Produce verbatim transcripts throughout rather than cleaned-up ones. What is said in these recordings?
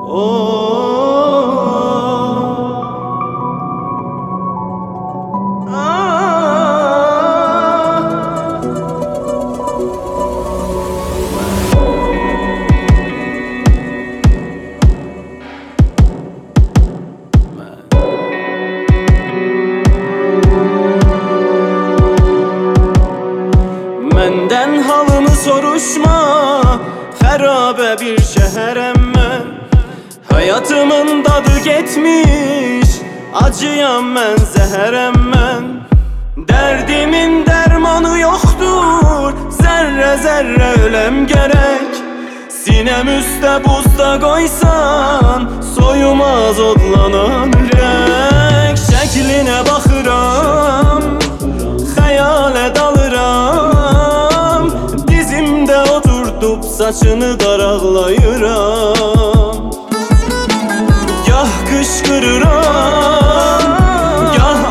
Menden halımı soruşma, xərabe bir şəhərəm mən. Hayatımın dadı getmiş, acıyam mən, zəhərəm mən. Dərdimin dərmanı yoxdur, zərrə zərrə öləm gərək. Sinəm üstə buzda qoysan, soyumaz odlanan ürək. Şəklinə baxıram, xəyalə dalıram, dizimdə oturdub saçını daraqlayıram. Gah qışqırıram, gah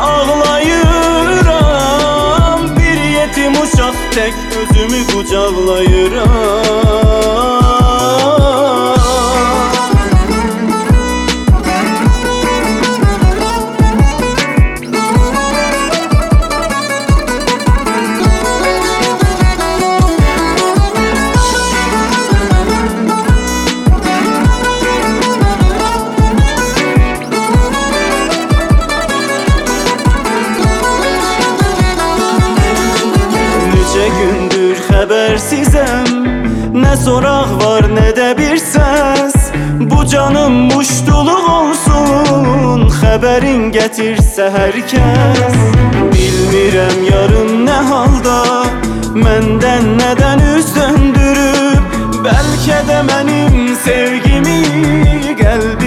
ağlayıram, bir yetim uşaq tək özümü qucaqlayıram. Neçə gündür xəbərsizəm, nə soraq var, nə də bir səs. Bu canım muştuluq olsun, xəbərin gətirsə hər kəs. Bilmirəm yarın nə halda, məndən nədən üz döndürüb. Bəlkə də mənim sevgimi qəlbim